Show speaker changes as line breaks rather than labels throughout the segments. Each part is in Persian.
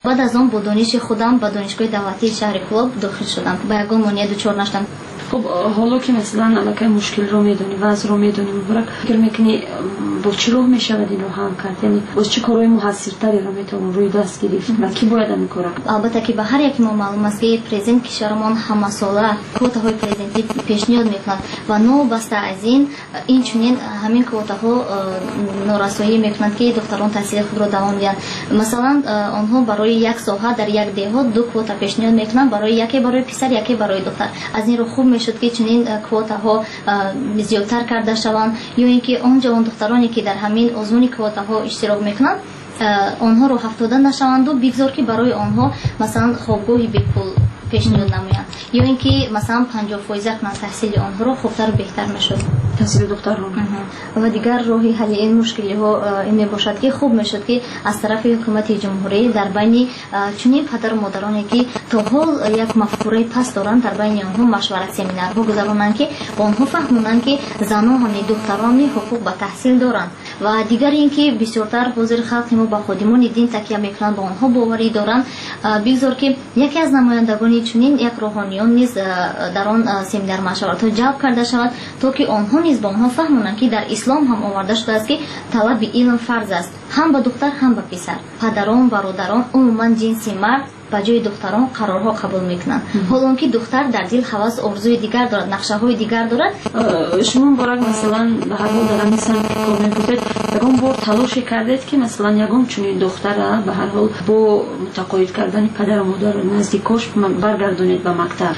بعد از آن با دانش خودم به دانشگاه دولتی شهر کلاب داخل شدم. با یگان مانع دچار نشدم.
خب حالا که مثلا الان مشکل رو میدونی وضع رو میدونی مبارک فکر میکنی با چی راه میشود این رو حل کرد؟ یعنی با چه کارهای موثرتری رو میتونم روی دست گرفت و کی باید این کار کنه؟
البته که به هر یک ما معلوم است که پرزیدنت کشورمان همه ساله کوتاهای پرزیدنتی پیشنهاد میکنند و نوبسته از این چنین همین کوتاها نارسایی میکنند که دختران تحصیل خود را دوام دهند. مثلا آنها برای یک ساحه در یک دهات دو کوتا پیشنهاد میکنند، برای یکی برای پسر یکی برای دختر. از این رو خوب شد که چنین کوتاها زیادتر کرده شوند، یا اینکه آن جوان دخترانی که در همین آزمون کوتاها اشتراک میکنند آنها رو هفتاده نشوند و بگذار که برای آنها مثلا خوابگاهی به پول پیشنهاد نمایند، یا اینکه مثلا 50% کنند تحصیل آنها رو خوبتر و بهتر میشد
تحصیل دختران.
و دیگر راهی حل این مشکلی ها این میباشد که خوب میشد که از طرف حکومت جمهوری در بین چنین پدر و مادرانی که تا حال یک مفکوره پس دارند در بین آنها مشورت سمینارها گذرانند که آنها فهمونند که زنان همین دختران حقوق به تحصیل دارند. و دیگر اینکه بسیارتر حاضر خلق ما با خودمان دین تکیه میکنند، با آنها باوری دارند. بگذار که یکی از نمایندگان چنین یک روحانیون نیز در آن سمینار مشورت جلب کرده شود تا که آنها نیز با آنها فهمونند که در اسلام هم آورده شده است که طلب علم فرض است، هم به دختر هم به پسر. پدران برادران عموما جنسی مرد به جای دختران قرارها قبول میکنند، حالا که دختر در دل هوس آرزوی دیگر دارد، نقشه های دیگر دارد.
شما برای مثلا به هر حال در مثلا کار میکنید یگان بار تلاش کردید که مثلا یگان چنین دختر به هر حال با متقاعد کردن پدر و مادر نزدیکاش برگردونید به مکتب؟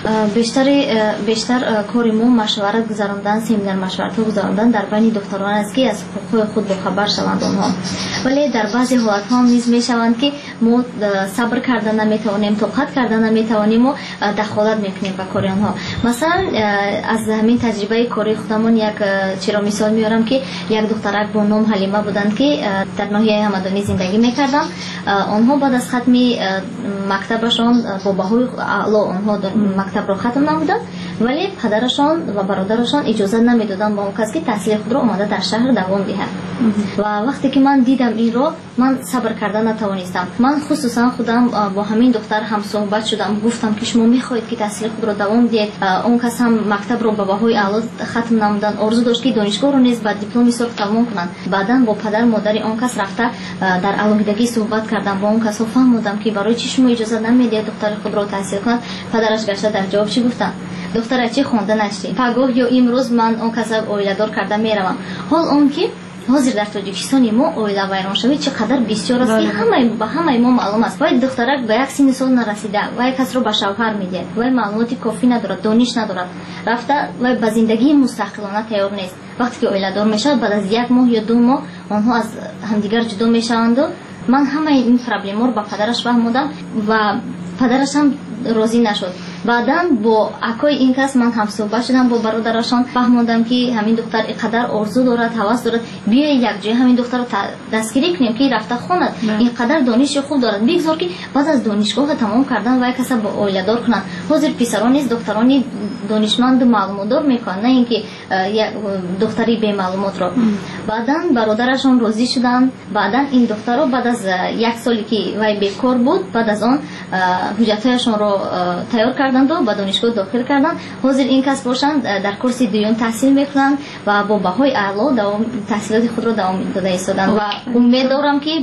بیشتر کار ما مشورت گذراندن، سمینار مشورت گذراندن در بین دختران است که از حقوق خود خبر شوند آنها. ولی در بعضی حالات ها نیز میشوند که ما صبر کردن نمیتوانیم، طاقت کردن نمیتوانیم و دخالت میکنیم به کار آنها. مثلا از همین تجربه کاری خودمان یک چرا مثال میارم که یک دخترک با نام حلیمه بودند که در ناحیه همدانی زندگی میکردند. آنها بعد از ختم مکتبشان با بهای اعلی آنها مکتب را ختم نمودند، ولی پدرشان و برادرشان اجازه نمیدادند با اون کسی که تحصیل خود را آمده در شهر دوام دهد. و وقتی که من دیدم این را من صبر کردن نتوانستم. من خصوصا خودم با همین دختر هم صحبت شدم، گفتم که شما میخواهید که تحصیل خود را دوام دهید. اون کس هم مکتب را به بهای اعلی ختم نمودند، آرزو داشت که دانشگاه رو نیز با دیپلم سرخ تمام کنند. بعدا با پدر مادر اون کس رفته در علمگیدگی صحبت کردم، با اون کس فهمیدم که برای چی شما اجازه نمیدید دختر خود را تحصیل کند. پدرش گشته در جواب چی گفتن؟ دختر چی خونده نشتی؟ پگاه یا امروز من اون کس اویله دار کرده میروم. حال اون که حاضر در تاجیکستان ما اویله ویران شوی چقدر بسیار است که همه ما معلوم است. وای دخترک به یک سن سال نرسیده و یک کس رو به شوهر میده، وای معلوماتی کافی ندارد، دانش ندارد، رفته و به زندگی مستقلانه تیار نیست. وقتی که اویله دار میشد بعد از یک ماه یا 2 ماه آنها از همدیگر جدا میشوند. من همه این پرابلم رو با پدرش فهمیدم و پدرش هم راضی نشد. بعدا با اکای این کس من هم صحبت شدم با برادرشان، فهمیدم که همین دختر اینقدر آرزو دارد، هوس دارد، بیا یک جای همین دختر رو دستگیری کنیم که رفته خواند، اینقدر دانش خوب دارد. بگذار که بعد از دانشگاه تمام کردن و یک کس با اویله دار کنند. حاضر پسران نیز دخترانی دانشمند معلومات دار میکنند، نه اینکه دختری بی معلومات را. بعدا برادرشان راضی شدند. بعدا این دختر رو بعد از 1 سالی که وای بیکار بود، بعد از آن حجتهایشان رو تیار کردند و به دانشگاه داخل کردند. حاضر این کس باشند در کورس دوم تحصیل میکنند و با بهای اعلی تحصیلات خود را دوام داده ایستادند. و امید دارم که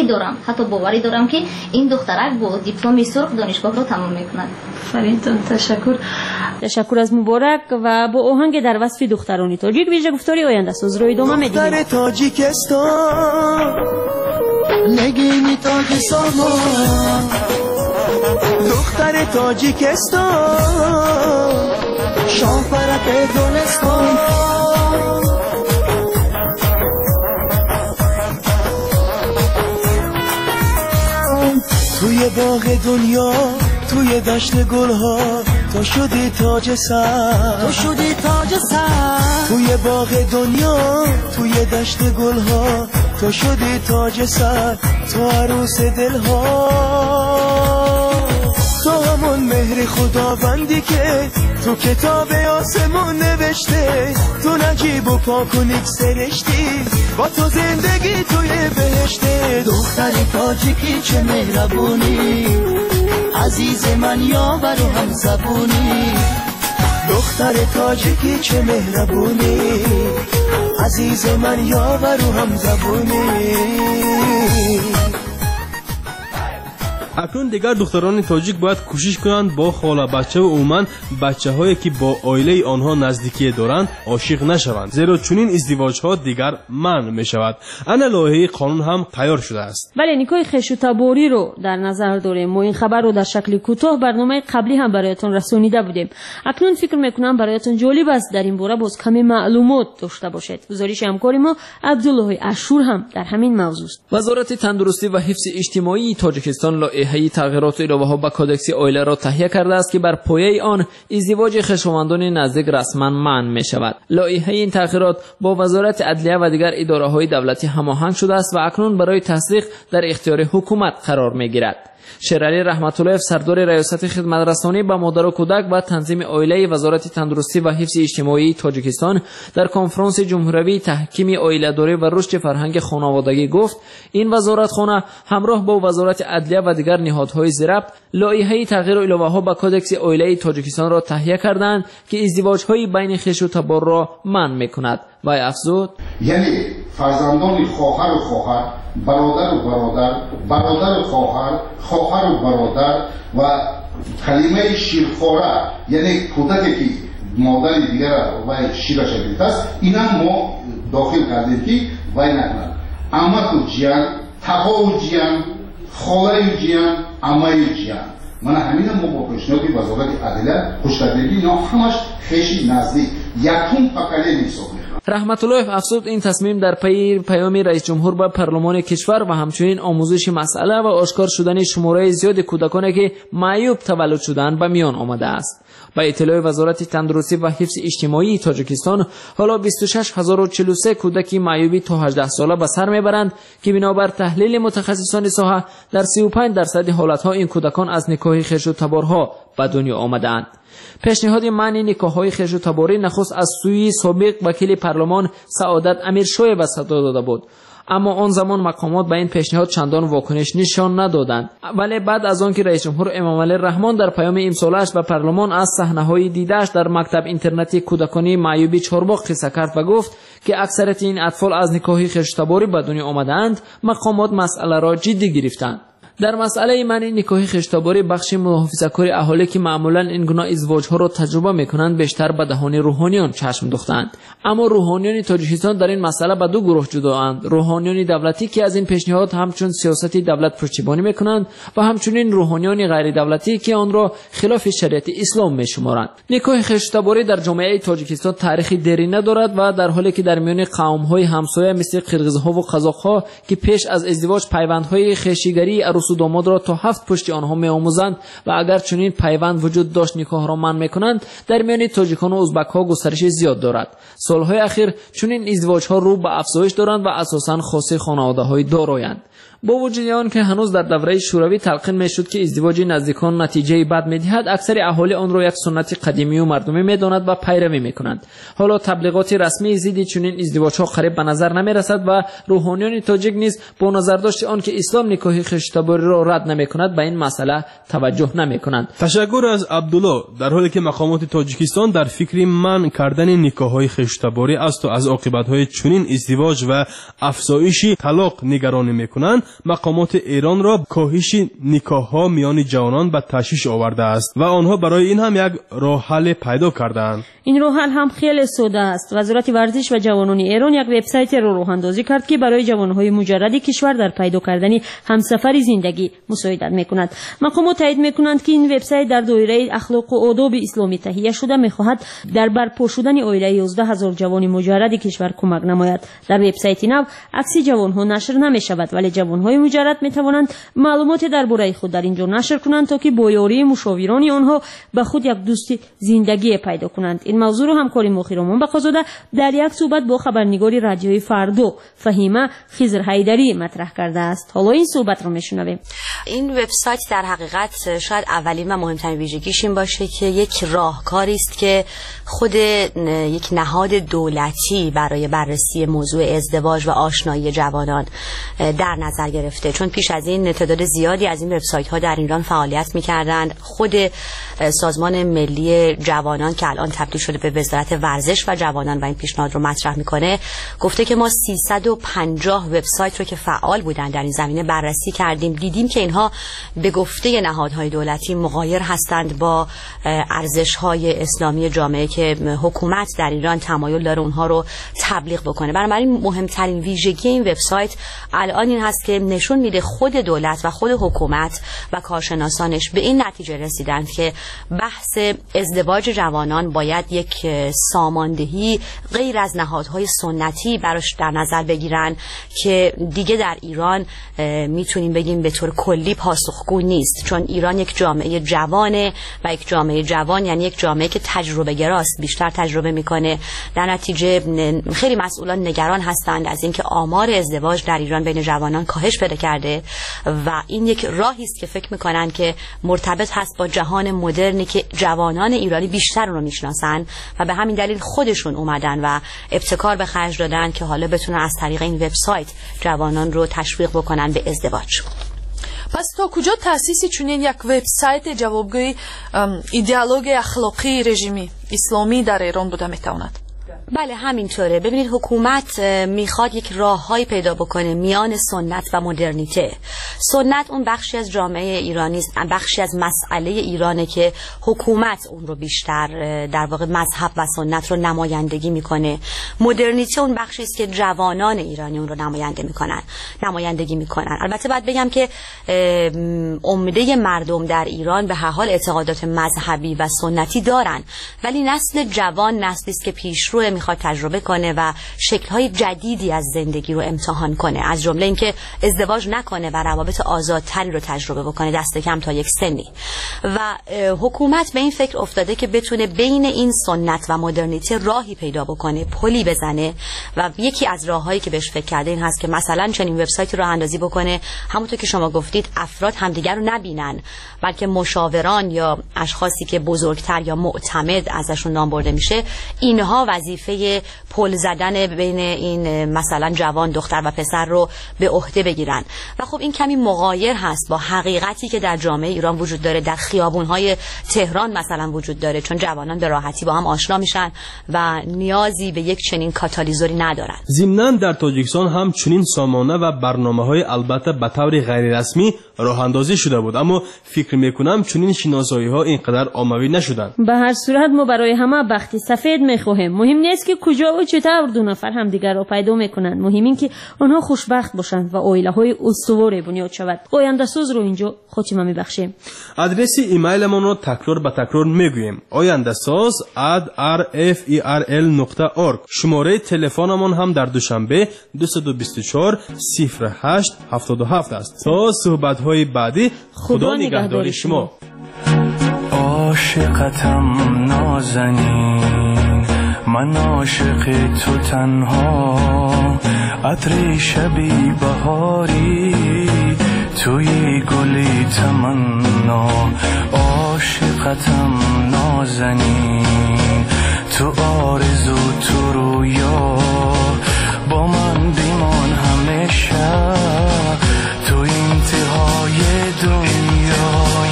باوری دارم که این دخترک با دیپلم سرخ دانشگاه را تمام میکند. فرینتون تشکر از مبارک. و با آهنگ در وصف دخترانی تاجیک ویژه گفتاری آینده ساز رو ادامه میدیم.
دختر تاجیکستان نگینی تاجیساما، دختر تاجیکستان شاپرک گلستان، توی باغ دنیا توی دشت گلها تو شدی تاج سر، توی باغ دنیا توی دشت گلها تو شدی تاج سر، تو عروس دلها، تو همون مهر خداوندی که تو کتاب آسمون نوشته، تو نجیب و پاک و نیک سرشتی، با تو زندگی توی بهشته. دختر تاجیکی چه مهربونی، عزیز من یاور و هم زبونی. دختر تاجیکی چه مهربونی، عزیز من یاور و هم زبونی.
اکنون دیگر دختران تاجیک باید کوشش کنند با خاله بچه و عموما بچه‌هایی که با عائله آنها نزدیکی دارند عاشق نشوند، زیرا چنین ازدواج ها دیگر منع می شود. انا لایحه قانون هم تیار شده است.
بله، نیکای خویشتباری رو در نظر داریم. ما این خبر رو در شکل کوتاه برنامه قبلی هم برایتون رسونیده بودیم. اکنون فکر میکنم برایتون جالب است در این باره باز کمی معلومات داشته باشید. گزارش همکار ما عبدالله اشور هم در همین موضوع است.
وزارت تندرستی و حفظ اجتماعی تاجیکستان لایحه تغییرات و اضافه‌ها به کدکس عائله را تهیه کرده است که بر پایه آن ازدواج خویشاوندان نزدیک رسما منع می شود. لایحه این تغییرات با وزارت عدلیه و دیگر اداره‌های دولتی هماهنگ شده است و اکنون برای تصدیق در اختیار حکومت قرار می گیرد. شیرعلی رحمت‌الله سردار ریاست خدمت رسانی به مادر و کودک و تنظیم عائله وزارت تندرستی و حفظ اجتماعی تاجیکستان در کنفرانس جمهوری تحکیم عائله‌داری و رشد فرهنگ خانوادگی گفت این وزارتخانه همراه با وزارت عدلیه و دیگر نهادهای ذی‌ربط لایحه تغییر الهه‌ها به کدکس عائله تاجیکستان را تهیه کردند که ازدواج‌های بین خویش و تبار را منع می‌کند. و افزود
یعنی فرزندان خواهر و خواهر، برادر و برادر، برادر و خواهر، خواهر و برادر و کلمه شیرخواره یعنی کودکی که مادر دیگر و شیرش گرفته است، اینا ما داخل کردیم که وای نکنند. عمه و جیان، تقا و جیان، خاله و جیان، عمه و جیان. من همین ما با پیشنهاد وزارت عدلیه خوش‌طبعی اینا همش خیلی نزدیک یکم فقره حساب
رحمت الله افزود این تصمیم در پی پیام رئیس جمهور به پارلمان کشور و همچنین آموزش مسئله و آشکار شدن شماره زیاد کودکانی که معیوب تولد شدند به میان آمده است. با اطلاع وزارت تندرستی و حفظ اجتماعی تاجیکستان حالا 26043 کودک معیوبی تا 18 ساله به سر میبرند که بنابر تحلیل متخصصان ساحه در 35% حالتها این کودکان از نکاح خویش و تبارها به دنیا آمدند. پیشنهاد منع نکاح‌های خویش و تباری نخست از سوی سابق وکیل پارلمان سعادت امیرشاه به صدا داده بود، اما آن زمان مقامات به این پیشنهاد چندان واکنش نشان ندادند. ولی بعد از آن که رئیس جمهور امامعلی رحمان در پیام امسالش به پارلمان از صحنه‌های دیده‌اش در مکتب اینترنتی کودکانی معیوبی چارباغ قصه کرد و گفت که اکثریت این اطفال از نکاح خویش تباری به دنیا آمدند، مقامات مسئله را جدی گرفتند. در مسئله منع نکاح خویش تباری بخش محافظه‌کار اهالی که معمولا این گونه ازدواج‌ها را تجربه می‌کنند بیشتر به دهان روحانیان چشم دوختند. اما روحانیان تاجیکستان در این مسئله به دو گروه جدااند: روحانیان دولتی که از این پیشنهاد همچون سیاست دولت پشتیبانی می‌کنند و همچنین روحانیان غیر دولتی که آن را خلاف شریعت اسلام می‌شمارند. نکاح خویش تباری در جامعه تاجیکستان تاریخی دیرینه دارد و در حالی که در میان قوم‌های همسایه مثل قرغیزها و قزاق‌ها که پیش از ازدواج پیوندهای خویشیگری و داماد را تا 7 پشت آنها می‌آموزند و اگر چنین پیوند وجود داشت نکاح را منع می‌کنند، در میان تاجیکان و ازبک‌ها گسترش زیاد دارد. سال‌های اخیر چنین ازدواج‌ها رو به افزایش دارند و اساساً خاص خانواده‌های دارایند. با وجود آن که هنوز در دوره شوروی تلقین می‌شد که ازدواج نزدیکان نتیجه بد می‌دهد، اکثر اهالی آن را یک سنت قدیمی و مردمی می‌دانند و پیروی می‌کنند. حالا تبلیغات رسمی ضد چنین ازدواج‌ها قریب به نظر نمی‌رسد و روحانیان تاجیک نیز با نظرداشت آن که اسلام نکاح خویش تباری را رد نمی‌کند به این مسئله توجه نمی‌کنند.
تشکر از عبدالله. در حالی که مقامات تاجیکستان در فکر منع کردن نکاح‌های خویش تباری است و از عاقبت‌های چنین ازدواج و افزایش طلاق نگرانی می‌کنند، مقامات ایران را کاهش نکاح‌ها میان جوانان به تشویش آورده است و آنها برای این هم یک راه حل پیدا کردند.
این راه حل هم خیلی ساده است. وزارت ورزش و جوانان ایران یک وبسایت را راه اندازی کرد که برای جوانهای مجرد کشور در پیدا کردن همسفر زندگی مساعدت می‌کند. مقامات تایید می‌کنند که این وبسایت در دایره اخلاق و آداب اسلامی تهیه شده می‌خواهد در برپا شدن عائله 11000 جوان مجرد کشور کمک نماید. در وبسایت نو عکس جوانها نشر نمی‌شود ولی جوان
زبان‌های مجرد می‌توانند معلومات درباره خود در اینجا نشر کنند تا که با یاری مشاوران آنها به خود یک دوست زندگی پیدا کنند. این موضوع را همکاری مخیرمان بخازاده در یک صحبت با خبرنگار رادیوی فردو فهیمه خضر حیدری مطرح کرده است. حالا این صحبت را میشنویم.
این وبسایت در حقیقت شاید اولین و مهمترین ویژگیش این باشه که یک راهکاری است که خود یک نهاد دولتی برای بررسی موضوع ازدواج و آشنایی جوانان در نظر گرفته، چون پیش از این تعداد زیادی از این وبسایت ها در ایران فعالیت می‌کردند. خود سازمان ملی جوانان که الان تبدیل شده به وزارت ورزش و جوانان و این پیشنهاد رو مطرح میکنه گفته که ما 350 وبسایت رو که فعال بودن در این زمینه بررسی کردیم، دیدیم که اینها به گفته نهادهای دولتی مغایر هستند با ارزش‌های اسلامی جامعه که حکومت در ایران تمایل داره اونها رو تبلیغ بکنه. بنابراین مهمترین ویژگی این وبسایت الان این هست که نشون میده خود دولت و خود حکومت و کارشناسانش به این نتیجه رسیدن که بحث ازدواج جوانان باید یک ساماندهی غیر از نهادهای سنتی براش در نظر بگیرن که دیگه در ایران میتونیم بگیم به طور کلی پاسخگو نیست، چون ایران یک جامعه جوانه و یک جامعه جوان یعنی یک جامعه که تجربه گراست، بیشتر تجربه میکنه. در نتیجه خیلی مسئولان نگران هستند از اینکه آمار ازدواج در ایران بین جوانان کاهش پیدا کرده و این یک راهی است که فکر میکنن که مرتبط هست با جهان مدرنی که جوانان ایرانی بیشتر رو میشناسن و به همین دلیل خودشون اومدن و ابتکار به خرج دادن که حالا بتونن از طریق این وبسایت جوانان رو تشویق بکنن به ازدواج.
پس تا کجا تأسیس چنین یک وبسایت جوابگوی ایدئولوژی اخلاقی رژیمی اسلامی در ایران بوده میتواند؟
بله همینطوره. ببینید حکومت میخواد یک راههایی پیدا بکنه میان سنت و مدرنیته. سنت اون بخشی از جامعه ایرانی است، بخشی از مسئله ایرانه که حکومت اون رو بیشتر در واقع مذهب و سنت رو نمایندگی میکنه. مدرنیته اون بخشی است که جوانان ایرانی اون رو نمایندگی میکنن. البته باید بگم که عمده مردم در ایران به هر حال اعتقادات مذهبی و سنتی دارن، ولی نسل جوان نسلی است که پیشرو میخواد تجربه کنه و شکل‌های جدیدی از زندگی رو امتحان کنه، از جمله اینکه ازدواج نکنه و روابط آزادتری رو تجربه بکنه دست کم تا یک سنی. و حکومت به این فکر افتاده که بتونه بین این سنت و مدرنیته راهی پیدا بکنه، پلی بزنه و یکی از راههایی که بهش فکر کرده این هست که مثلا چنین وبسایتی راه اندازی بکنه، همونطور که شما گفتید افراد همدیگر رو نبینن، بلکه مشاوران یا اشخاصی که بزرگتر یا معتمد ازشون نام برده میشه اینها وظیفه پل زدن بین این مثلا جوان دختر و پسر رو به عهده بگیرن. و خب این کمی مغایر هست با حقیقتی که در جامعه ایران وجود داره، در خیابون‌های تهران مثلا وجود داره، چون جوانان به راحتی با هم آشنا میشن و نیازی به یک چنین کاتالیزوری ندارن.
ضمناً در تاجیکستان هم چنین سامانه و برنامه‌های البته به طور غیر رسمی راه اندازی شده بود، اما فکر میکنم چنین شناسایی‌ها اینقدر عمومی نشدن.
به هر صورت ما برای همه بخت سفید میخواهیم. مهم نیست که کجا و چطور دو نفر همدیگر را پیدا میکنند، مهم این که آنها خوشبخت باشند و عائله‌های استوار بنیاد شود. آینده ساز رو اینجا خاتمه میبخشیم.
آدرس ایمیل ما رو تکرار به تکرار میگوییم: ayandasaz@rferl.org. شماره تلفنمون هم در دوشنبه 224 08 77 است. تا صحبت‌های بعدی خدا نگهدار شما.
عاشقتم نازنین، من عاشق تو تنها، عطر شبی بهاری توی گلی تمنا. عاشقتم نازنین، تو آرزو تو رویا، با من بیمان همیشه تو انتهای دنیا.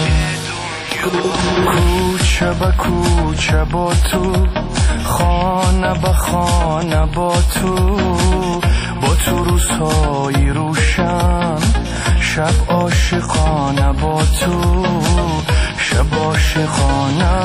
کوچه با کوچه با تو، خانه با خانه با تو روزهای روشن، شب عاشقانه با تو، شب عاشقانه